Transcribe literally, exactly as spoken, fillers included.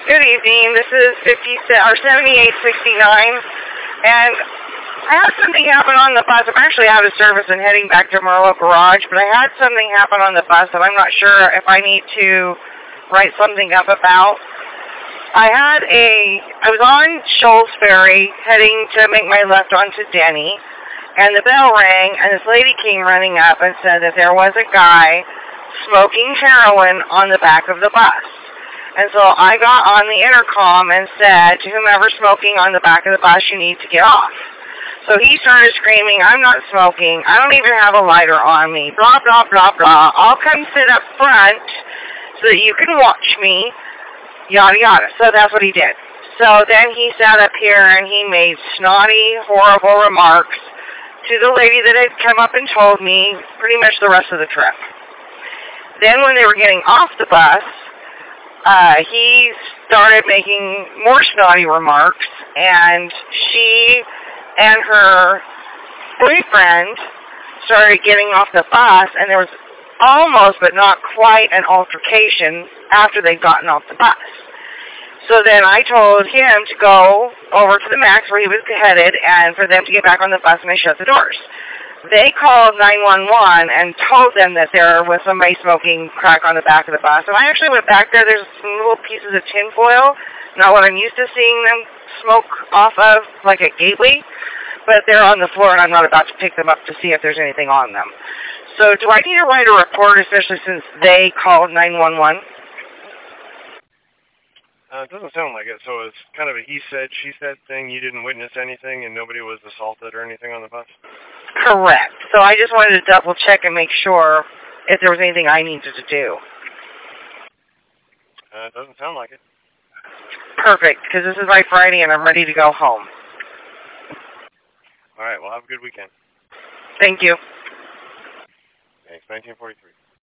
Good evening. This is fifty or seventy-eight sixty-nine, and I had something happen on the bus. I'm actually out of service and heading back to Merlo Garage, but I had something happen on the bus that I'm not sure if I need to write something up about. I had a, I was on Shoals Ferry heading to make my left onto Denny, and the bell rang, and this lady came running up and said that there was a guy smoking heroin on the back of the bus. And so I got on the intercom and said to whomever smoking on the back of the bus, you need to get off. So he started screaming, I'm not smoking, I don't even have a lighter on me, blah, blah, blah, blah. I'll come sit up front so that you can watch me, yada, yada. So that's what he did. So then he sat up here and he made snotty, horrible remarks to the lady that had come up and told me pretty much the rest of the trip. Then when they were getting off the bus, uh, he started making more snotty remarks, and she and her boyfriend started getting off the bus, and there was almost but not quite an altercation after they'd gotten off the bus. So then I told him to go over to the Max where he was headed and for them to get back on the bus, and I shut the doors. They called nine one one and told them that there was somebody smoking crack on the back of the bus. And I actually went back there. There's some little pieces of tinfoil, not what I'm used to seeing them smoke off of, like a gateway. But they're on the floor, and I'm not about to pick them up to see if there's anything on them. So do I need to write a report, especially since they called nine one one? Uh, it doesn't sound like it. So it's kind of a he said, she said thing. You didn't witness anything, and nobody was assaulted or anything on the bus? Correct. So I just wanted to double check and make sure if there was anything I needed to do. Uh, it doesn't sound like it. Perfect, because this is my Friday and I'm ready to go home. All right, well, have a good weekend. Thank you. Thanks, nineteen forty-three.